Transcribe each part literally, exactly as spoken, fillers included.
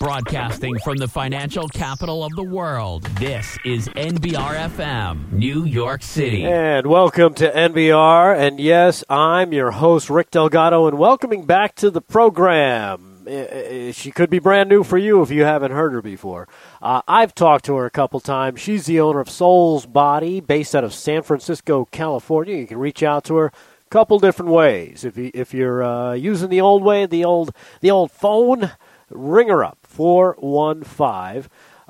Broadcasting from the financial capital of the world, this is N B R F M, New York City. And welcome to N B R. And yes, I'm your host, Rick Delgado, and welcoming back to the program. She could be brand new for you if you haven't heard her before. Uh, I've talked to her a couple times. She's the owner of Soul's Body, based out of San Francisco, California. You can reach out to her a couple different ways. If you, if you're uh, using the old way, the old the old phone, ring her up, four one five.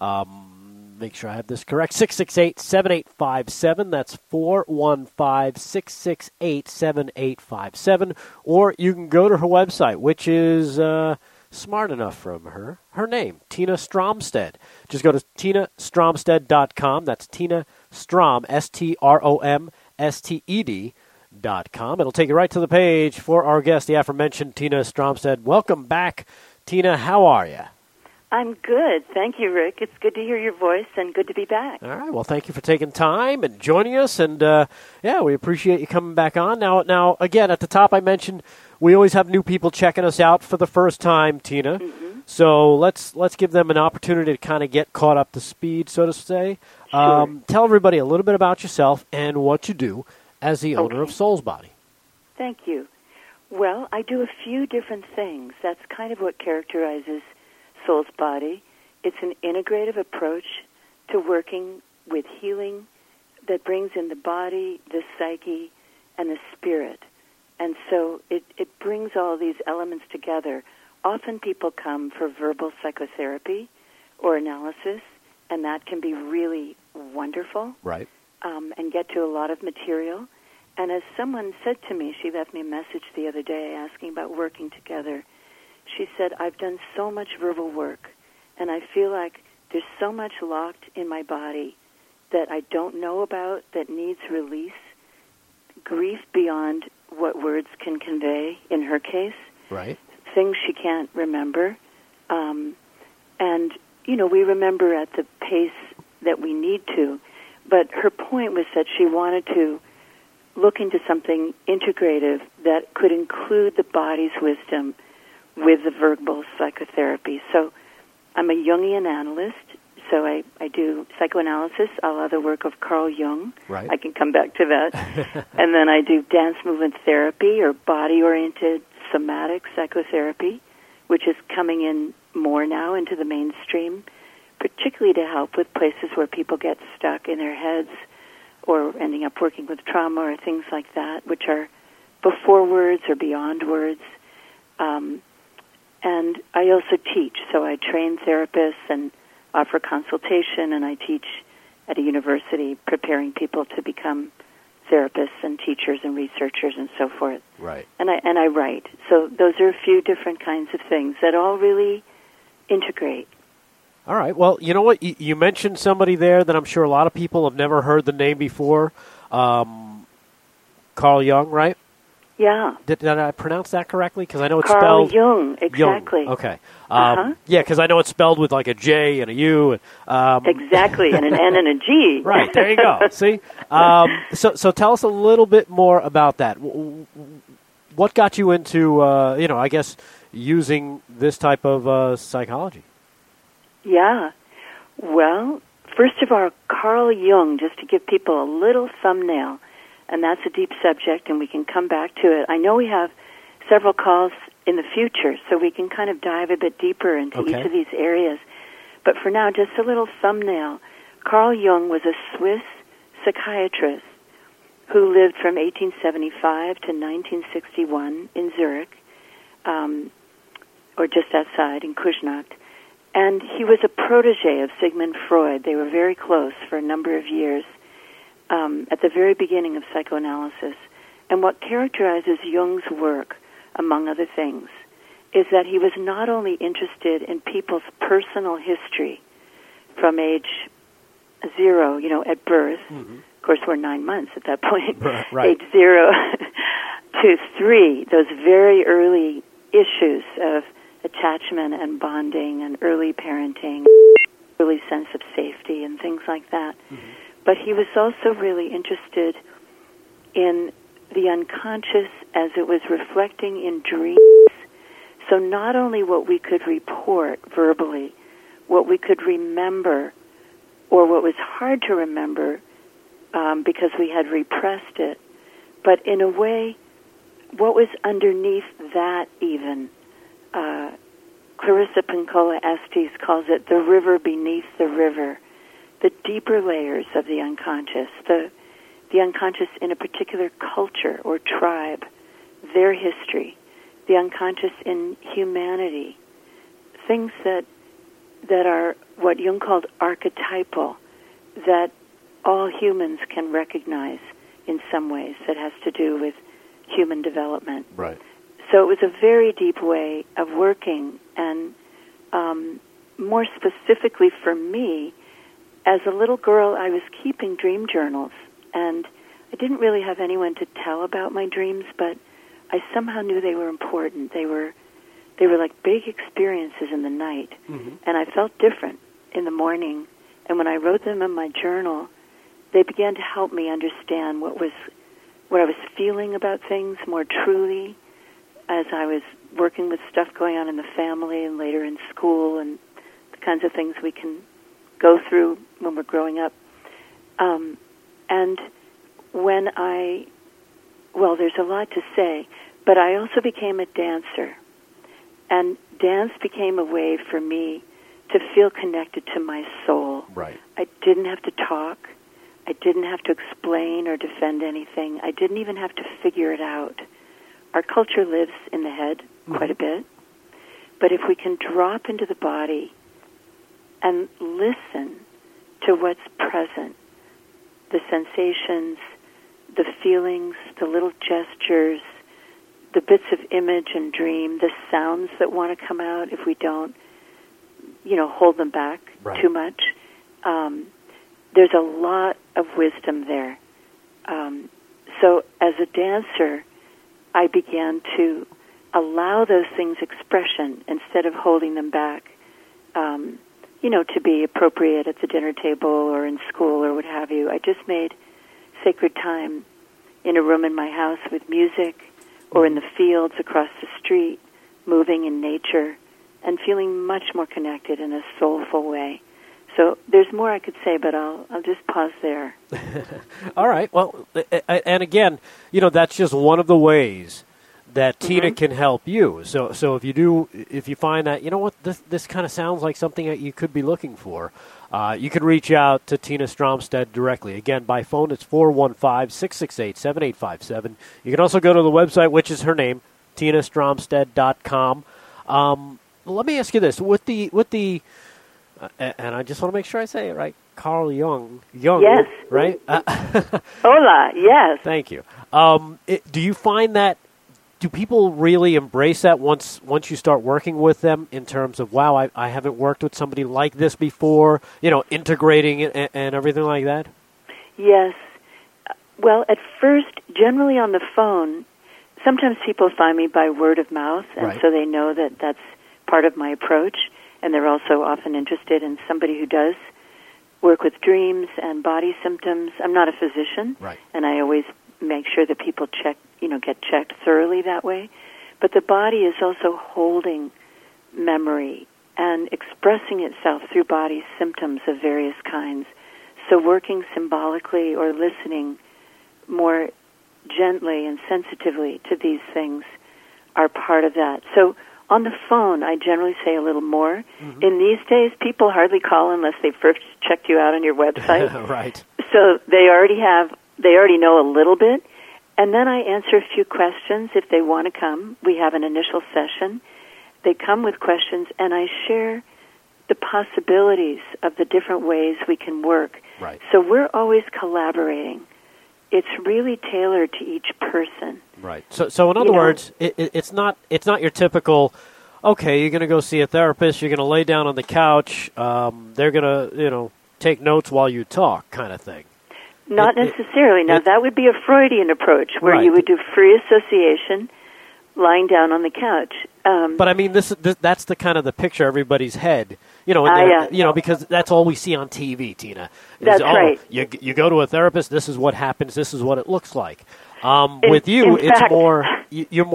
Um, make sure I have this correct, six six eight, seven eight five seven. That's four one five, six six eight, seven eight five seven. Or you can go to her website, which is uh, smart enough from her. Her name, Tina Stromstead. Just go to tina stromstead dot com. That's Tina Strom, S T R O M S T E D dot com. It'll take you right to the page for our guest, the aforementioned Tina Stromstead. Welcome back, Tina. How are you? I'm good. Thank you, Rick. It's good to hear your voice and good to be back. All right. Well, thank you for taking time and joining us. And, uh, yeah, we appreciate you coming back on. Now, now, again, at the top I mentioned we always have new people checking us out for the first time, Tina. Mm-hmm. So let's let's give them an opportunity to kind of get caught up to speed, so to say. Sure. Um, tell everybody a little bit about yourself and what you do as the owner Okay. of Soul's Body. Thank you. Well, I do a few different things. That's kind of what characterizes Soul's Body. It's an integrative approach to working with healing that brings in the body, the psyche, and the spirit. And so it, it brings all these elements together. Often people come for verbal psychotherapy or analysis, and that can be really wonderful. Right. Um, and get to a lot of material. And as someone said to me, she left me a message the other day asking about working together. She said, I've done so much verbal work, and I feel like there's so much locked in my body that I don't know about that needs release, grief beyond what words can convey, in her case. Right. Things she can't remember. Um, and, you know, we remember at the pace that we need to. But her point was that she wanted to look into something integrative that could include the body's wisdom with the verbal psychotherapy. So I'm a Jungian analyst, so I, I do psychoanalysis, a la the work of Carl Jung. Right. I can come back to that. And then I do dance movement therapy or body-oriented somatic psychotherapy, which is coming in more now into the mainstream, particularly to help with places where people get stuck in their heads or ending up working with trauma or things like that, which are before words or beyond words. Um, and I also teach, so I train therapists and offer consultation, and I teach at a university preparing people to become therapists and teachers and researchers and so forth. Right. And I and I write. So those are a few different kinds of things that all really integrate. All right. Well, you know what? You, you mentioned somebody there that I'm sure a lot of people have never heard the name before. Um, Carl Jung, right? Yeah. Did, did I pronounce that correctly? Because I know it's Carl spelled... Jung, exactly. Jung. Okay. Um, Uh-huh. Yeah, because I know it's spelled with like a J and a U. And, um, Exactly, and an N and a G. Right, there you go. See? Um, so, so tell us a little bit more about that. What got you into, uh, you know, I guess, using this type of uh, psychology? Yeah. Well, first of all, Carl Jung, just to give people a little thumbnail, and that's a deep subject, and we can come back to it. I know we have several calls in the future, so we can kind of dive a bit deeper into Okay. each of these areas. But for now, just a little thumbnail. Carl Jung was a Swiss psychiatrist who lived from eighteen seventy-five to nineteen sixty-one in Zurich, um, or just outside in Küsnacht. And he was a protege of Sigmund Freud. They were very close for a number of years um, at the very beginning of psychoanalysis. And what characterizes Jung's work, among other things, is that he was not only interested in people's personal history from age zero, you know, at birth. Mm-hmm. Of course, we're nine months at that point. Right. right. Age zero to three, those very early issues of attachment and bonding and early parenting, early sense of safety and things like that. Mm-hmm. But he was also really interested in the unconscious as it was reflecting in dreams. So not only what we could report verbally, what we could remember, or what was hard to remember um, because we had repressed it, but in a way, what was underneath that even, uh, Clarissa Pinkola Estes calls it the river beneath the river, the deeper layers of the unconscious, the the unconscious in a particular culture or tribe, their history, the unconscious in humanity, things that that are what Jung called archetypal, that all humans can recognize in some ways, that has to do with human development. Right. So it was a very deep way of working, and um, more specifically for me, as a little girl, I was keeping dream journals, and I didn't really have anyone to tell about my dreams, but I somehow knew they were important. They were they were like big experiences in the night, mm-hmm. and I felt different in the morning. And when I wrote them in my journal, they began to help me understand what was what I was feeling about things more truly as I was working with stuff going on in the family and later in school and the kinds of things we can go through when we're growing up. Um, and when I, well, there's a lot to say, but I also became a dancer. And dance became a way for me to feel connected to my soul. Right. I didn't have to talk. I didn't have to explain or defend anything. I didn't even have to figure it out. Our culture lives in the head mm-hmm. quite a bit. But if we can drop into the body and listen to what's present, the sensations, the feelings, the little gestures, the bits of image and dream, the sounds that want to come out if we don't, you know, hold them back right. too much, um, there's a lot of wisdom there. Um, so as a dancer, I began to allow those things expression instead of holding them back, um, you know, to be appropriate at the dinner table or in school or what have you. I just made sacred time in a room in my house with music or in the fields across the street, moving in nature and feeling much more connected in a soulful way. So there's more I could say, but I'll I'll just pause there. All right. Well, and again, you know, that's just one of the ways that mm-hmm. Tina can help you. So so if you do, if you find that, you know what, this this kind of sounds like something that you could be looking for, uh, you can reach out to Tina Stromstad directly. Again, by phone, it's four one five, six six eight, seven eight five seven. You can also go to the website, which is her name, tina stromstad dot com. Um, let me ask you this. With the with the... Uh, and I just want to make sure I say it right. Carl Jung. Jung, yes. Right? Uh, Hola, yes. Thank you. Um, it, do you find that, do people really embrace that once once you start working with them in terms of, wow, I, I haven't worked with somebody like this before, you know, integrating it and, and everything like that? Yes. Well, at first, generally on the phone, sometimes people find me by word of mouth, and right. so they know that that's part of my approach. And they're also often interested in somebody who does work with dreams and body symptoms. I'm not a physician, right. and I always make sure that people check, you know, get checked thoroughly that way. But the body is also holding memory and expressing itself through body symptoms of various kinds. So working symbolically or listening more gently and sensitively to these things are part of that. So on the phone, I generally say a little more. Mm-hmm. In these days, people hardly call unless they first checked you out on your website. Right. So they already have, they already know a little bit. And then I answer a few questions if they want to come. We have an initial session. They come with questions, and I share the possibilities of the different ways we can work. Right. So we're always collaborating. It's really tailored to each person. Right. So, so in other you words, it, it, it's not it's not your typical, okay, you're going to go see a therapist, you're going to lay down on the couch, um, they're going to, you know, take notes while you talk kind of thing. Not it, necessarily. It, now, it, that would be a Freudian approach, where right. you would do free association, lying down on the couch. Um, but I mean, this, this that's the kind of the picture everybody's head, you know, uh, yeah. you know, because that's all we see on T V, Tina. Is, that's oh, right. You you go to a therapist, this is what happens, this is what it looks like. Um, in, with you, in it's fact, more, you're more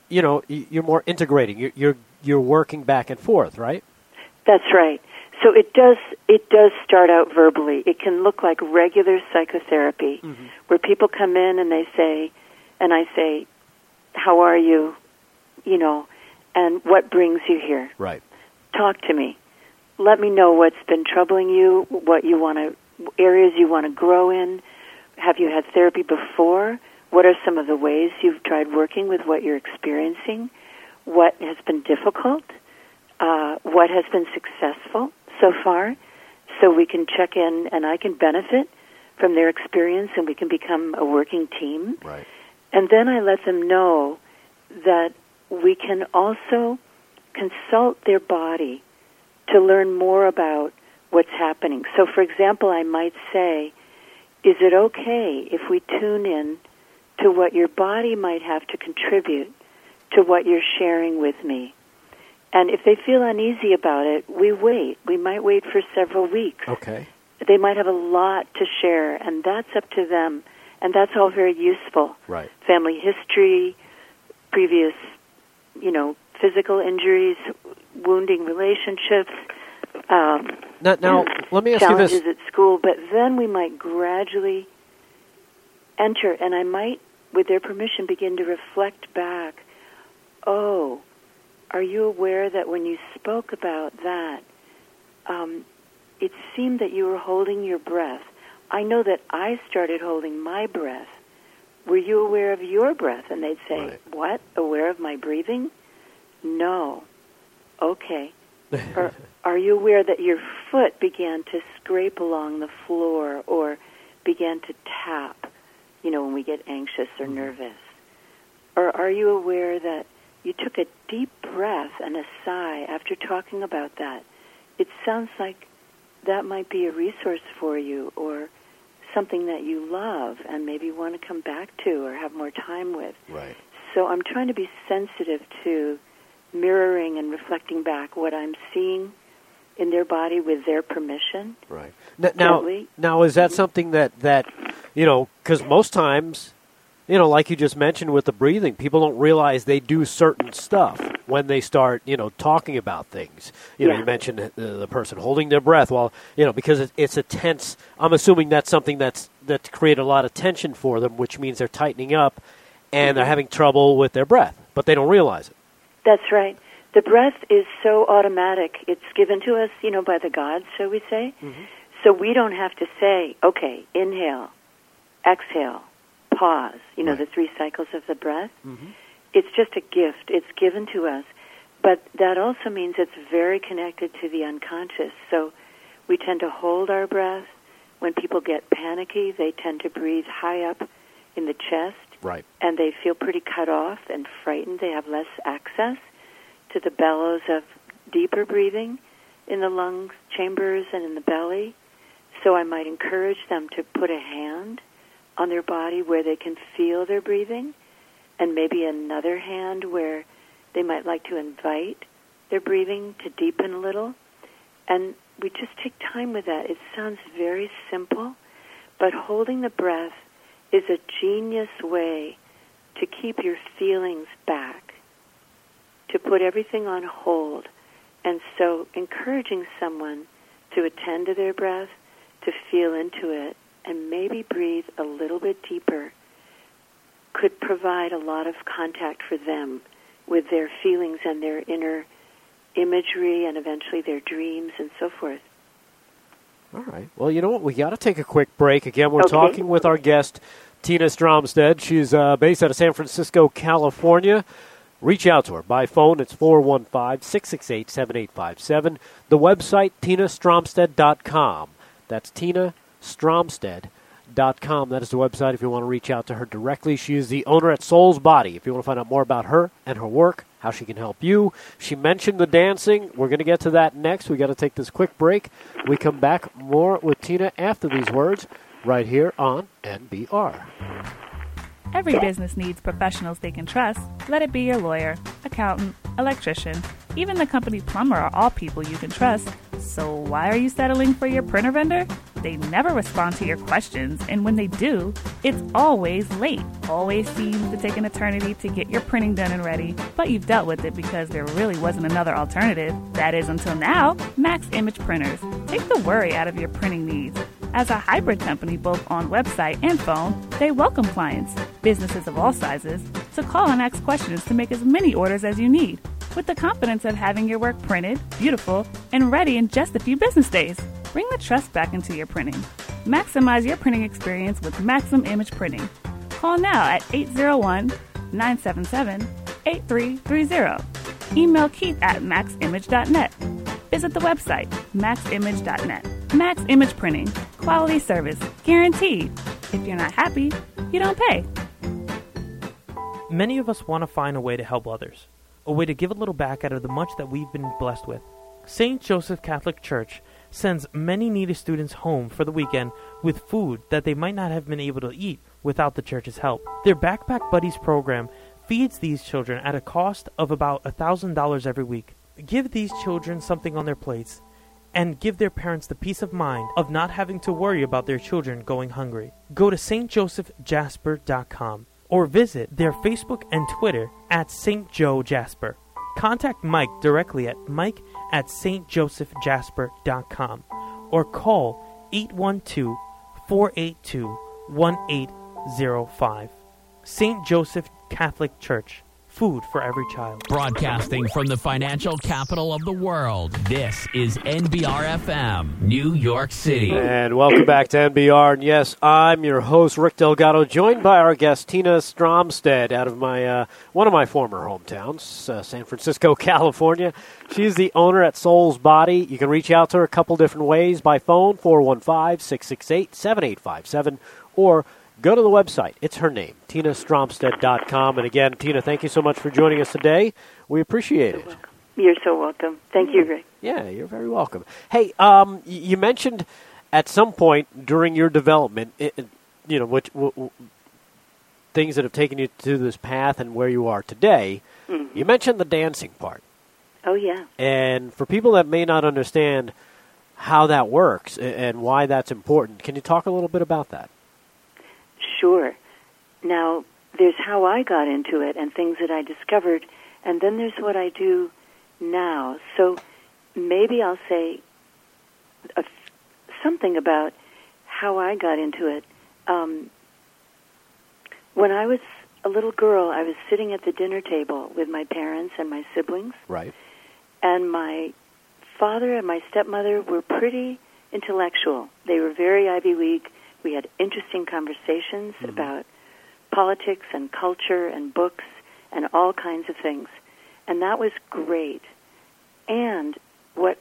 you know, you're more integrating. You're, you're, you're working back and forth, right? That's right. So it does it does start out verbally. It can look like regular psychotherapy, mm-hmm. where people come in and they say, and I say, how are you, you know, and what brings you here? Right. Talk to me. Let me know what's been troubling you, what you want to, areas you want to grow in. Have you had therapy before? What are some of the ways you've tried working with what you're experiencing? What has been difficult? Uh, what has been successful so far? So we can check in and I can benefit from their experience and we can become a working team. Right. And then I let them know that we can also consult their body to learn more about what's happening. So, for example, I might say, is it okay if we tune in to what your body might have to contribute to what you're sharing with me? And if they feel uneasy about it, we wait. We might wait for several weeks. Okay. They might have a lot to share, and that's up to them. And that's all very useful. Right. Family history, previous, you know, physical injuries, wounding relationships, um, now, now let me ask you this. challenges at school. But then we might gradually enter, and I might, with their permission, begin to reflect back. Oh, are you aware that when you spoke about that, um, it seemed that you were holding your breath? I know that I started holding my breath. Were you aware of your breath? And they'd say, right. What? Aware of my breathing? No. Okay. Or are you aware that your foot began to scrape along the floor or began to tap, you know, when we get anxious or mm-hmm. nervous? Or are you aware that you took a deep breath and a sigh after talking about that? It sounds like that might be a resource for you or something that you love and maybe want to come back to or have more time with. Right. So I'm trying to be sensitive to mirroring and reflecting back what I'm seeing in their body with their permission. Right. Now, now, now is that something that, that you know, because most times, you know, like you just mentioned with the breathing, people don't realize they do certain stuff when they start, you know, talking about things. You know, yeah. you mentioned the, the person holding their breath while, you know, because it, it's a tense, I'm assuming that's something that's that created a lot of tension for them, which means they're tightening up and mm-hmm. they're having trouble with their breath, but they don't realize it. That's right. The breath is so automatic. It's given to us, you know, by the gods, shall we say. Mm-hmm. So we don't have to say, okay, inhale, exhale, pause, you know, right. the three cycles of the breath. Mm-hmm. It's just a gift. It's given to us. But that also means it's very connected to the unconscious. So we tend to hold our breath. When people get panicky, they tend to breathe high up in the chest. Right. And they feel pretty cut off and frightened. They have less access to the bellows of deeper breathing in the lung chambers and in the belly. So I might encourage them to put a hand on their body where they can feel their breathing, and maybe another hand where they might like to invite their breathing to deepen a little. And we just take time with that. It sounds very simple, but holding the breath is a genius way to keep your feelings back, to put everything on hold. And so encouraging someone to attend to their breath, to feel into it, and maybe breathe a little bit deeper could provide a lot of contact for them with their feelings and their inner imagery and eventually their dreams and so forth. All right. Well, you know what? We got to take a quick break. Again, we're okay. talking with our guest, Tina Stromstad. She's uh, based out of San Francisco, California. Reach out to her by phone. It's four one five, six six eight, seven eight five seven. The website, tina stromstad dot com. That's tina stromstad dot com. That is the website if you want to reach out to her directly. She is the owner at Soul's Body. If you want to find out more about her and her work, how she can help you. She mentioned the dancing. We're going to get to that next. We got to take this quick break. We come back more with Tina after these words right here on N B R. Every business needs professionals they can trust. Let it be your lawyer, accountant, electrician. Even the company plumber are all people you can trust. So why are you settling for your printer vendor? They never respond to your questions, and when they do, it's always late. Always seems to take an eternity to get your printing done and ready, but you've dealt with it because there really wasn't another alternative. That is until now. Max Image Printers. Take the worry out of your printing needs. As a hybrid company both on website and phone, they welcome clients, businesses of all sizes, to call and ask questions to make as many orders as you need, with the confidence of having your work printed, beautiful, and ready in just a few business days. Bring the trust back into your printing. Maximize your printing experience with Maxim Image Printing. Call now at eight zero one, nine seven seven, eight three three zero. Email Keith at max image dot net. Visit the website, max image dot net. Max Image Printing. Quality service. Guaranteed. If you're not happy, you don't pay. Many of us want to find a way to help others, a way to give a little back out of the much that we've been blessed with. Saint Joseph Catholic Church sends many needy students home for the weekend with food that they might not have been able to eat without the church's help. Their Backpack Buddies program feeds these children at a cost of about one thousand dollars every week. Give these children something on their plates and give their parents the peace of mind of not having to worry about their children going hungry. Go to st joseph jasper dot com or visit their Facebook and Twitter at Saint Joe Jasper. Contact Mike directly at mike at st joseph jasper dot com or call eight one two, four eight two, one eight zero five. Saint Joseph Catholic Church. Food for every child. Broadcasting from the financial capital of the world, this is N B R F M, New York City. And welcome back to N B R. And yes, I'm your host, Rick Delgado, joined by our guest, Tina Stromstead, out of my uh, one of my former hometowns, uh, San Francisco, California. She's the owner at Soul's Body. You can reach out to her a couple different ways by phone, four one five, six six eight, seven eight five seven, or go to the website. It's her name, tina stromstead dot com. And again, Tina, thank you so much for joining us today. We appreciate You're it. welcome. You're so welcome. Thank you, Rick. Yeah, you're very welcome. Hey, um, y- you mentioned at some point during your development, it, it, you know, which w- w- things that have taken you to this path and where you are today. Mm-hmm. You mentioned the dancing part. Oh, yeah. And for people that may not understand how that works and, and why that's important, can you talk a little bit about that? Sure. Now, there's how I got into it and things that I discovered, and then there's what I do now. So maybe I'll say a, something about how I got into it. Um, when I was a little girl, I was sitting at the dinner table with my parents and my siblings. Right. And my father and my stepmother were pretty intellectual. They were very Ivy League. We had interesting conversations mm-hmm. about politics and culture and books and all kinds of things. And that was great. And what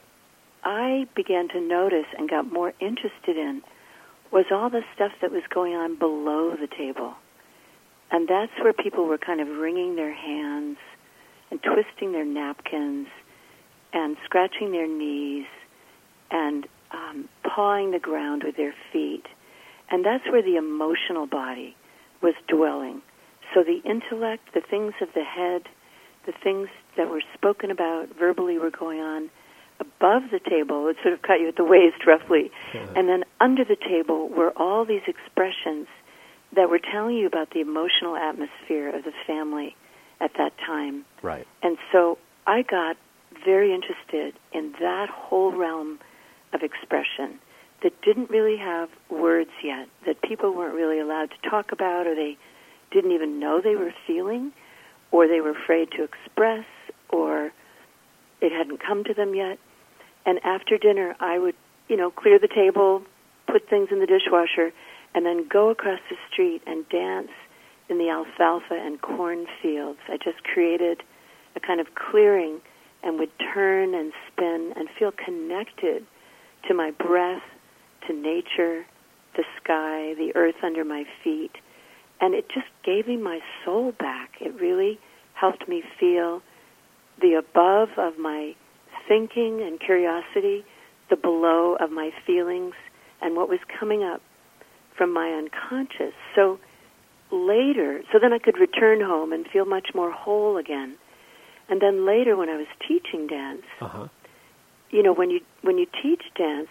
I began to notice and got more interested in was all the stuff that was going on below the table. And that's where people were kind of wringing their hands and twisting their napkins and scratching their knees and um, pawing the ground with their feet. And that's where the emotional body was dwelling. So the intellect, the things of the head, the things that were spoken about verbally were going on above the table. It sort of cut you at the waist roughly. Yeah. And then under the table were all these expressions that were telling you about the emotional atmosphere of the family at that time. Right. And so I got very interested in that whole realm of expression that didn't really have words yet, that people weren't really allowed to talk about, or they didn't even know they were feeling, or they were afraid to express, or it hadn't come to them yet. And after dinner, I would, you know, clear the table, put things in the dishwasher, and then go across the street and dance in the alfalfa and corn fields. I just created a kind of clearing and would turn and spin and feel connected to my breath, to nature, the sky, the earth under my feet. And it just gave me my soul back. It really helped me feel the above of my thinking and curiosity, the below of my feelings, and what was coming up from my unconscious. So later, so then I could return home and feel much more whole again. And then later when I was teaching dance, uh-huh. you know, when you when you teach dance,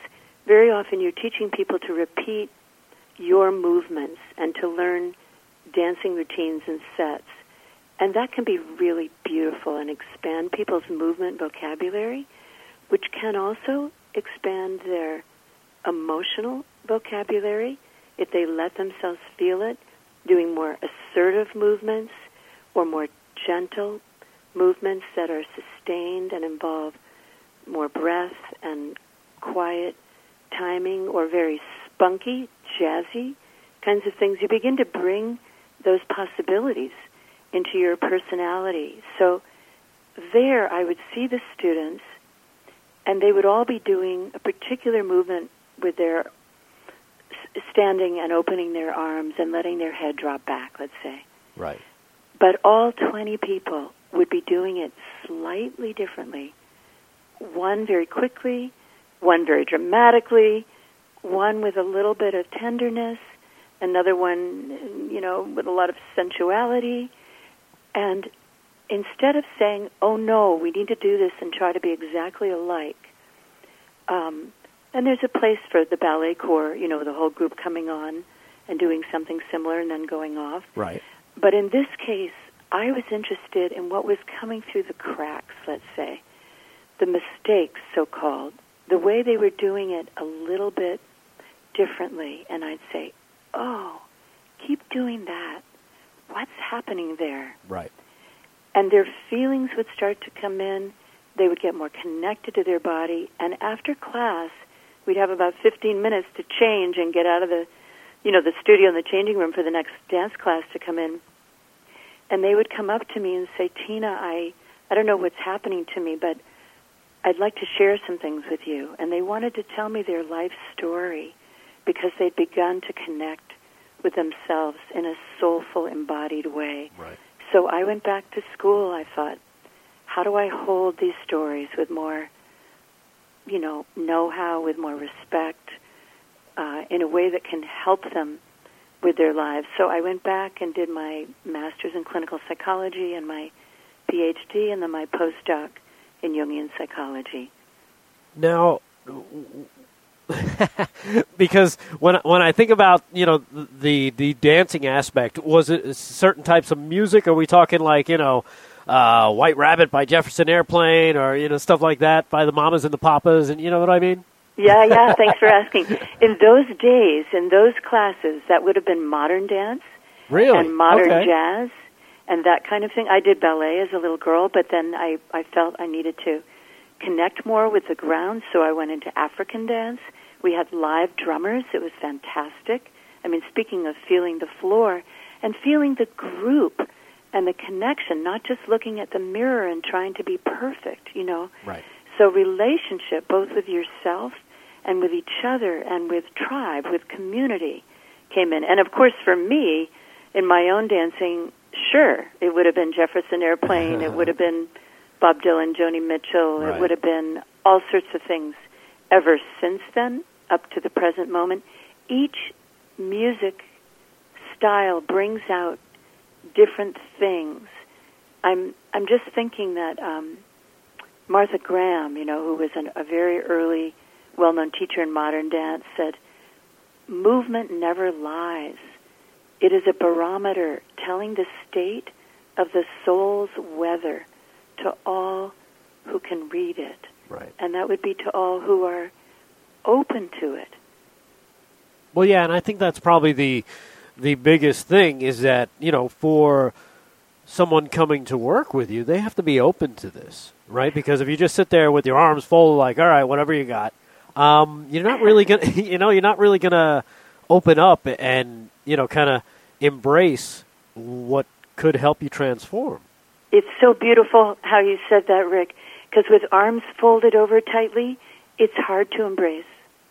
very often you're teaching people to repeat your movements and to learn dancing routines and sets. And that can be really beautiful and expand people's movement vocabulary, which can also expand their emotional vocabulary if they let themselves feel it, doing more assertive movements or more gentle movements that are sustained and involve more breath and quiet timing, or very spunky, jazzy kinds of things. You begin to bring those possibilities into your personality. So there I would see the students, and they would all be doing a particular movement with their standing and opening their arms and letting their head drop back, let's say. Right. But all twenty people would be doing it slightly differently. One very quickly, one very dramatically, one with a little bit of tenderness, another one, you know, with a lot of sensuality. And instead of saying, oh, no, we need to do this and try to be exactly alike, um, and there's a place for the ballet corps, you know, the whole group coming on and doing something similar and then going off. Right. But in this case, I was interested in what was coming through the cracks, let's say, the mistakes, so-called, the way they were doing it a little bit differently. And I'd say, oh, keep doing that. What's happening there? Right. And their feelings would start to come in. They would get more connected to their body. And after class, we'd have about fifteen minutes to change and get out of the, you know, the studio and the changing room for the next dance class to come in. And they would come up to me and say, Tina, I, I don't know what's happening to me, but I'd like to share some things with you. And they wanted to tell me their life story because they'd begun to connect with themselves in a soulful, embodied way. Right. So I went back to school. I thought, how do I hold these stories with more, you know, know-how, with more respect, uh, in a way that can help them with their lives? So I went back and did my master's in clinical psychology and my P H D and then my postdoc in Jungian psychology. Now, because when when I think about, you know, the the dancing aspect, was it certain types of music? Are we talking like, you know, uh, White Rabbit by Jefferson Airplane, or, you know, stuff like that by the Mamas and the Papas, and you know what I mean? Yeah, yeah, thanks for asking. In those days, in those classes, that would have been modern dance. Really? And modern okay. jazz and that kind of thing. I did ballet as a little girl, but then I, I felt I needed to connect more with the ground, so I went into African dance. We had live drummers. It was fantastic. I mean, speaking of feeling the floor and feeling the group and the connection, not just looking at the mirror and trying to be perfect, you know. Right. So relationship, both with yourself and with each other and with tribe, with community, came in. And, of course, for me, in my own dancing, sure, it would have been Jefferson Airplane. It would have been Bob Dylan, Joni Mitchell. Right. It would have been all sorts of things ever since then, up to the present moment. Each music style brings out different things. I'm I'm just thinking that um, Martha Graham, you know, who was an, a very early, well-known teacher in modern dance, said, movement never lies. It is a barometer telling the state of the soul's weather to all who can read it. Right. And that would be to all who are open to it. Well, yeah, and I think that's probably the the biggest thing is that, you know, for someone coming to work with you, they have to be open to this, right? Because if you just sit there with your arms folded, like, all right, whatever you got, um, you're not really gonna, you know, you're not really gonna open up and, you know, kind of embrace what could help you transform. It's so beautiful how you said that, Rick, because with arms folded over tightly, it's hard to embrace.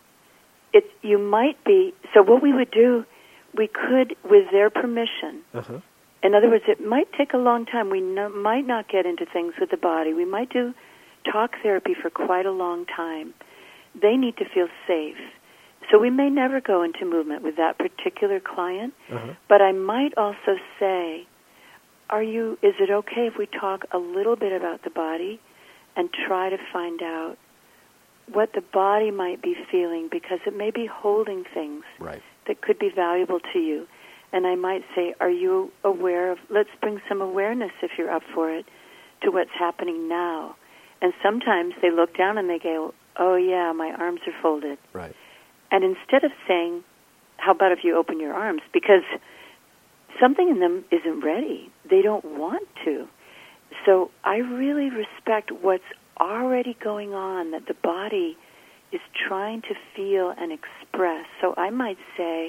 It, you might be, so what we would do, we could, with their permission, Uh-huh. in other words, it might take a long time. We no, might not get into things with the body. We might do talk therapy for quite a long time. They need to feel safe. So we may never go into movement with that particular client, Uh-huh. but I might also say, are you, is it okay if we talk a little bit about the body and try to find out what the body might be feeling, because it may be holding things Right. that could be valuable to you. And I might say, are you aware of, let's bring some awareness, if you're up for it, to what's happening now. And sometimes they look down and they go, oh, yeah, my arms are folded. Right. And instead of saying, how about if you open your arms? Because something in them isn't ready. They don't want to. So I really respect what's already going on, that the body is trying to feel and express. So I might say,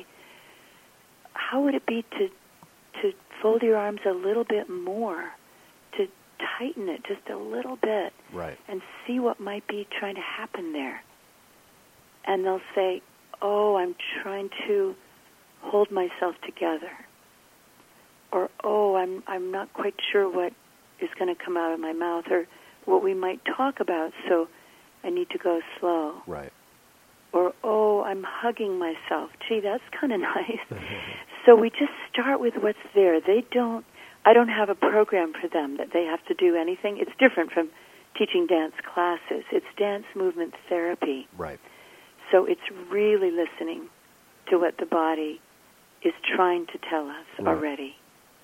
how would it be to to fold your arms a little bit more, to tighten it just a little bit, Right. and see what might be trying to happen there? And they'll say, oh, I'm trying to hold myself together. Or, oh, I'm I'm not quite sure what is going to come out of my mouth, or what we might talk about, so I need to go slow. Right. Or, oh, I'm hugging myself. Gee, that's kind of nice. So we just start with what's there. They don't, I don't have a program for them that they have to do anything. It's different from teaching dance classes. It's dance movement therapy. Right. So it's really listening to what the body is trying to tell us Right. already.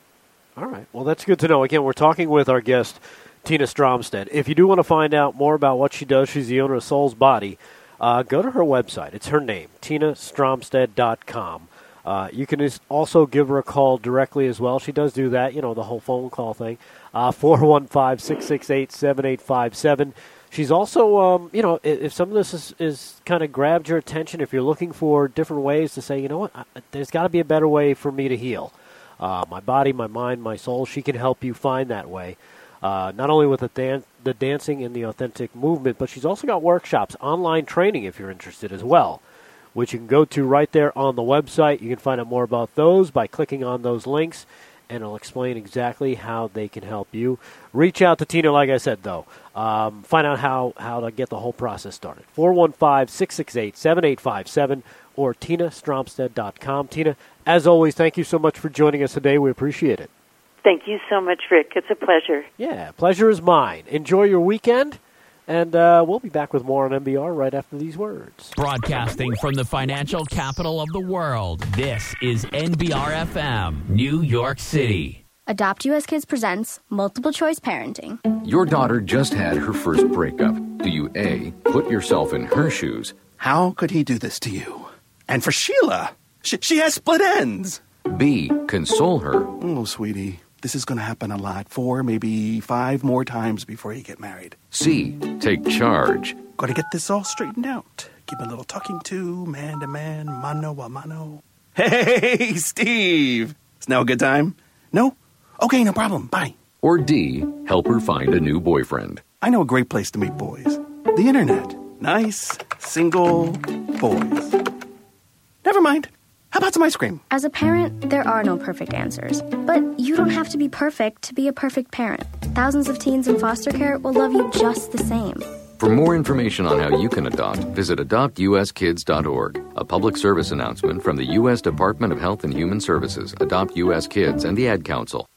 All right. Well, that's good to know. Again, we're talking with our guest, Tina Stromstad. If you do want to find out more about what she does, she's the owner of Soul's Body, uh, go to her website. It's her name, tina stromstad dot com. Uh, you can also give her a call directly as well. She does do that, you know, the whole phone call thing, uh, four one five, six six eight, seven eight five seven. She's also, um, you know, if, if some of this is, is kind of grabbed your attention, if you're looking for different ways to say, you know what, I, there's got to be a better way for me to heal. Uh, my body, my mind, my soul, she can help you find that way. Uh, not only with the, dan- the dancing and the authentic movement, but she's also got workshops, online training if you're interested as well, which you can go to right there on the website. You can find out more about those by clicking on those links, and it'll explain exactly how they can help you. Reach out to Tina, like I said, though. Um, find out how, how to get the whole process started. four one five, six six eight, seven eight five seven or tina stromstad dot com. Tina, as always, thank you so much for joining us today. We appreciate it. Thank you so much, Rick. It's a pleasure. Yeah, pleasure is mine. Enjoy your weekend, and uh, we'll be back with more on N B R right after these words. Broadcasting from the financial capital of the world, this is N B R F M, New York City. Adopt U S Kids presents Multiple Choice Parenting. Your daughter just had her first breakup. Do you A, put yourself in her shoes? How could he do this to you? And for Sheila, she, she has split ends. B, console her? Oh, sweetie, this is going to happen a lot. Four, maybe five more times before you get married. C, take charge? Got to get this all straightened out. Give a little talking to, man to man, mano a mano. Hey, Steve! Is now a good time? No? Okay, no problem. Bye. Or D, help her find a new boyfriend? I know a great place to meet boys. The internet. Nice, single boys. Never mind. How about some ice cream? As a parent, there are no perfect answers. But you don't have to be perfect to be a perfect parent. Thousands of teens in foster care will love you just the same. For more information on how you can adopt, visit adopt u s kids dot org. A public service announcement from the U S Department of Health and Human Services, Adopt U S Kids, and the Ad Council.